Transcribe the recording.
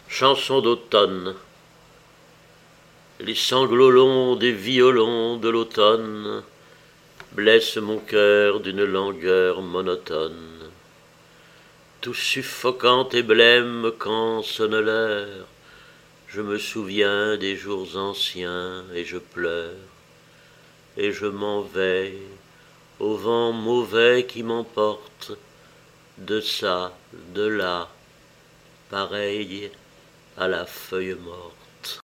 Chanson d'automne. Les sanglots longs des violons de l'automne blessent mon cœur d'une langueur monotone. Tout suffocante et blême quand sonne l'heure, je me souviens des jours anciens et je pleure. Et je m'en vais au vent mauvais qui m'emporte de ça, de là, pareil à la feuille morte.